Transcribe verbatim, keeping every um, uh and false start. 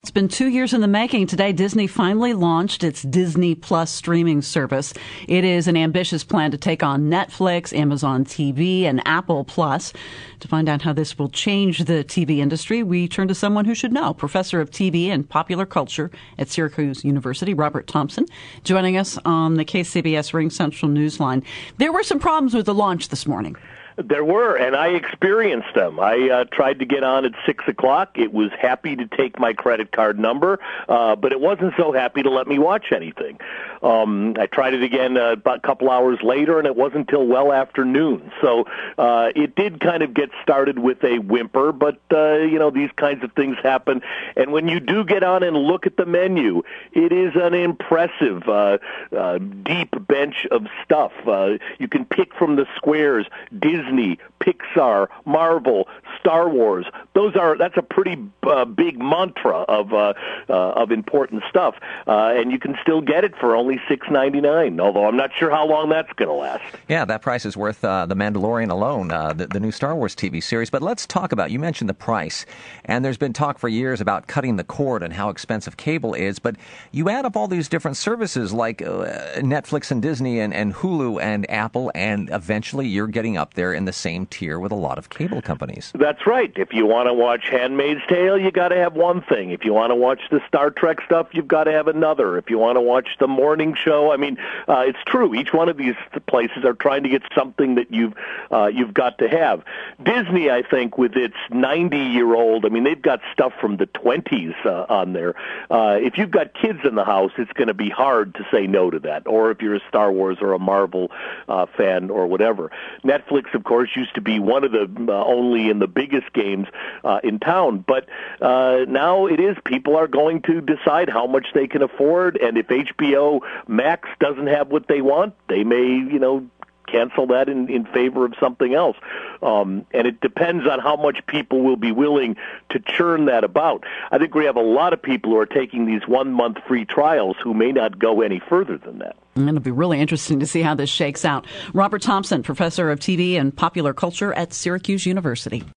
It's been two years in the making. Today, Disney finally launched its Disney Plus streaming service. It is an ambitious plan to take on Netflix, Amazon T V, and Apple Plus. To find out how this will change the T V industry, we turn to someone who should know, Professor of T V and Popular Culture at Syracuse University, Robert Thompson, joining us on the K C B S Ring Central Newsline. There were some problems with the launch this morning. There were, and I experienced them. I uh, tried to get on at six o'clock. It was happy to take my credit card number, uh, but it wasn't so happy to let me watch anything. Um, I tried it again uh, about a couple hours later, and it wasn't until well after noon. So uh, it did kind of get started with a whimper, but, uh, you know, these kinds of things happen. And when you do get on and look at the menu, it is an impressive, uh, uh, deep bench of stuff. Uh, you can pick from the squares, Disney, Pixar, Marvel, Star Wars. Those are that's a pretty uh, big mantra of uh, uh, of important stuff, uh, and you can still get it for only six ninety-nine. Although I'm not sure how long that's going to last. Yeah, that price is worth uh, The Mandalorian alone, uh, the, the new Star Wars T V series. But let's talk about, you mentioned the price, and there's been talk for years about cutting the cord and how expensive cable is. But you add up all these different services like uh, Netflix and Disney and, and Hulu and Apple, and eventually you're getting up there in the same tier with a lot of cable companies. That's right. If you want to watch Handmaid's Tale, you got to have one thing. If you want to watch the Star Trek stuff, you've got to have another. If you want to watch the morning show, I mean, uh, it's true. Each one of these places are trying to get something that you've uh, you've got to have. Disney, I think, with its ninety-year-old, I mean, they've got stuff from the twenties uh, on there. Uh, if you've got kids in the house, it's going to be hard to say no to that. Or if you're a Star Wars or a Marvel uh, fan or whatever. Netflix, of course, used to be one of the uh, only in the biggest games uh, in town, but uh, now it is. People are going to decide how much they can afford, and if H B O Max doesn't have what they want, they may, you know, cancel that in, in favor of something else. Um, and it depends on how much people will be willing to churn that about. I think we have a lot of people who are taking these one-month free trials who may not go any further than that. And it'll be really interesting to see how this shakes out. Robert Thompson, Professor of T V and Popular Culture at Syracuse University.